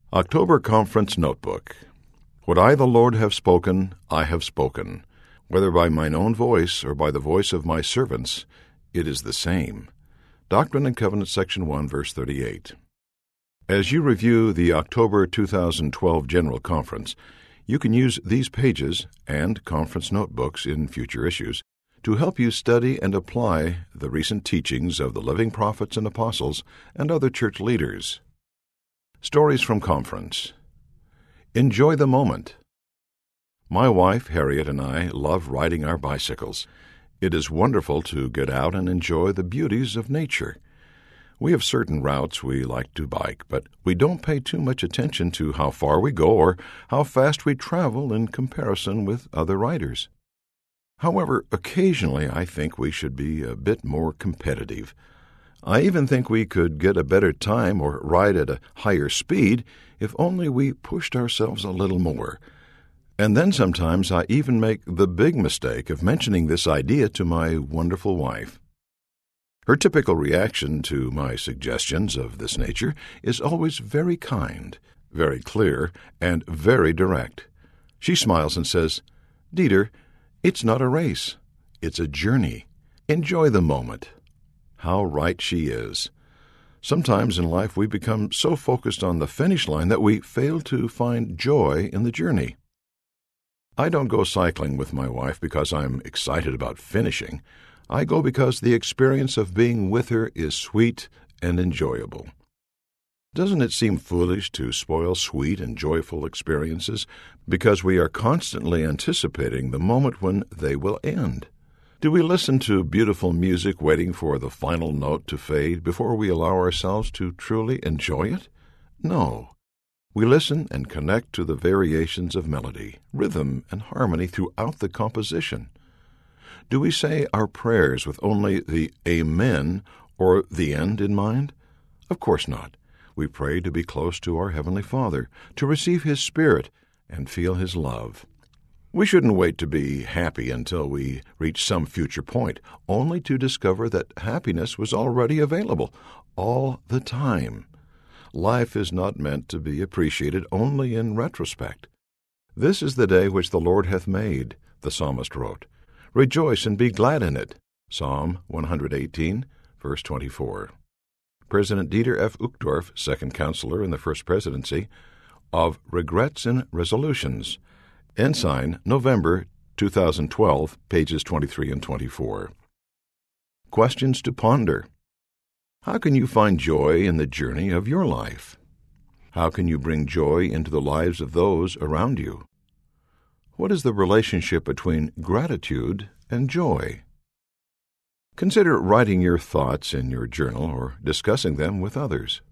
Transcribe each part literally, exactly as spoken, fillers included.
October Conference Notebook. What I, the Lord, have spoken, I have spoken. Whether by mine own voice or by the voice of my servants, it is the same. Doctrine and Covenants, Section one, verse thirty-eight. As you review the October two thousand twelve General Conference, you can use these pages and conference notebooks in future issues to help you study and apply the recent teachings of the living prophets and apostles and other church leaders. Stories from Conference. Enjoy the moment. My wife, Harriet, and I love riding our bicycles. It is wonderful to get out and enjoy the beauties of nature. We have certain routes we like to bike, but we don't pay too much attention to how far we go or how fast we travel in comparison with other riders. However, occasionally I think we should be a bit more competitive. I even think we could get a better time or ride at a higher speed if only we pushed ourselves a little more. And then sometimes I even make the big mistake of mentioning this idea to my wonderful wife. Her typical reaction to my suggestions of this nature is always very kind, very clear, and very direct. She smiles and says, "Dieter, it's not a race. It's a journey. Enjoy the moment." How right she is. Sometimes in life we become so focused on the finish line that we fail to find joy in the journey. I don't go cycling with my wife because I'm excited about finishing. I go because the experience of being with her is sweet and enjoyable. Doesn't it seem foolish to spoil sweet and joyful experiences because we are constantly anticipating the moment when they will end? Do we listen to beautiful music waiting for the final note to fade before we allow ourselves to truly enjoy it? No. We listen and connect to the variations of melody, rhythm, and harmony throughout the composition. Do we say our prayers with only the Amen or the end in mind? Of course not. We pray to be close to our Heavenly Father, to receive His Spirit, and feel His love. We shouldn't wait to be happy until we reach some future point, only to discover that happiness was already available all the time. Life is not meant to be appreciated only in retrospect. "This is the day which the Lord hath made," the psalmist wrote. "Rejoice and be glad in it." Psalm one eighteen, verse twenty-four. President Dieter F. Uchtdorf, second counselor in the First Presidency, of Regrets and Resolutions, Ensign, November two thousand twelve, pages twenty-three and twenty-four. Questions to ponder. How can you find joy in the journey of your life? How can you bring joy into the lives of those around you? What is the relationship between gratitude and joy? Consider writing your thoughts in your journal or discussing them with others.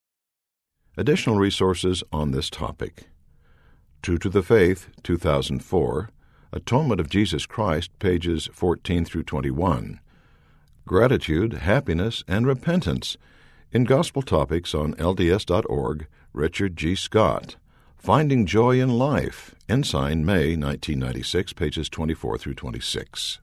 Additional resources on this topic. True to the Faith, two thousand four, Atonement of Jesus Christ, pages fourteen through twenty-one. Gratitude, Happiness, and Repentance, in Gospel Topics on L D S dot org, Richard G. Scott. Finding Joy in Life, Ensign, May nineteen ninety-six, pages twenty-four through twenty-six.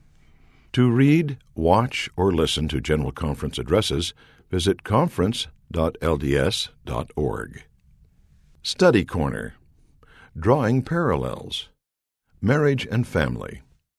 To read, watch, or listen to General Conference addresses, visit conference dot L D S dot org. Study Corner. Drawing Parallels. Marriage and Family.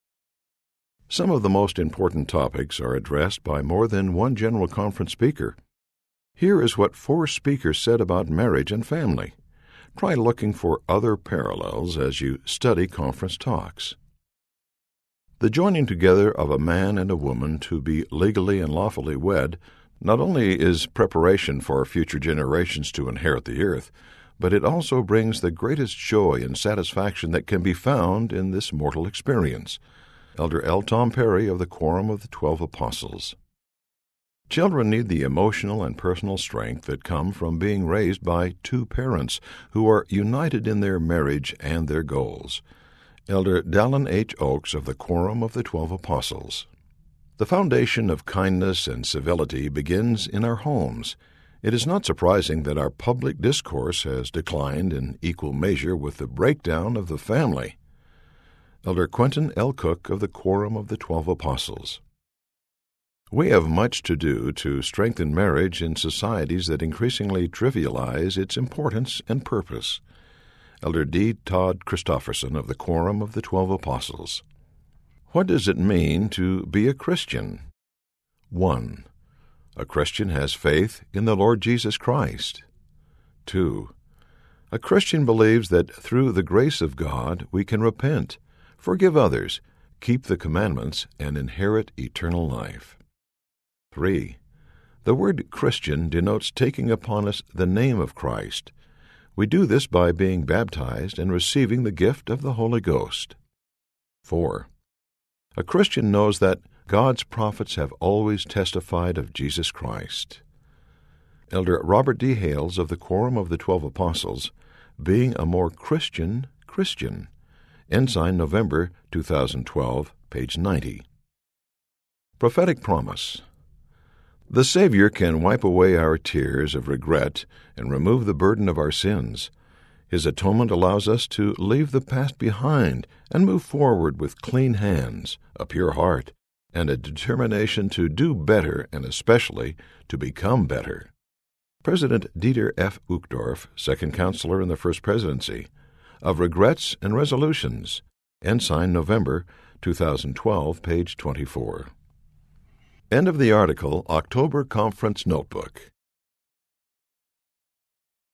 Some of the most important topics are addressed by more than one General Conference speaker. Here is what four speakers said about marriage and family. Try looking for other parallels as you study conference talks. The joining together of a man and a woman to be legally and lawfully wed not only is preparation for future generations to inherit the earth, but it also brings the greatest joy and satisfaction that can be found in this mortal experience. Elder L. Tom Perry of the Quorum of the Twelve Apostles. Children need the emotional and personal strength that come from being raised by two parents who are united in their marriage and their goals. Elder Dallin H. Oaks of the Quorum of the Twelve Apostles. The foundation of kindness and civility begins in our homes. It is not surprising that our public discourse has declined in equal measure with the breakdown of the family. Elder Quentin L. Cook of the Quorum of the Twelve Apostles. We have much to do to strengthen marriage in societies that increasingly trivialize its importance and purpose. Elder D. Todd Christofferson of the Quorum of the Twelve Apostles. What does it mean to be a Christian? One. A Christian has faith in the Lord Jesus Christ. Two. A Christian believes that through the grace of God we can repent, forgive others, keep the commandments, and inherit eternal life. Three. The word Christian denotes taking upon us the name of Christ. We do this by being baptized and receiving the gift of the Holy Ghost. Four. A Christian knows that God's prophets have always testified of Jesus Christ. Elder Robert D. Hales of the Quorum of the Twelve Apostles, Being a More Christian Christian. Ensign, November two thousand twelve, page ninety. Prophetic Promise. The Savior can wipe away our tears of regret and remove the burden of our sins. His atonement allows us to leave the past behind and move forward with clean hands, a pure heart, and a determination to do better and especially to become better. President Dieter F. Uchtdorf, Second Counselor in the First Presidency, of Regrets and Resolutions, Ensign, November two thousand twelve, page twenty-four. End of the article, October Conference Notebook.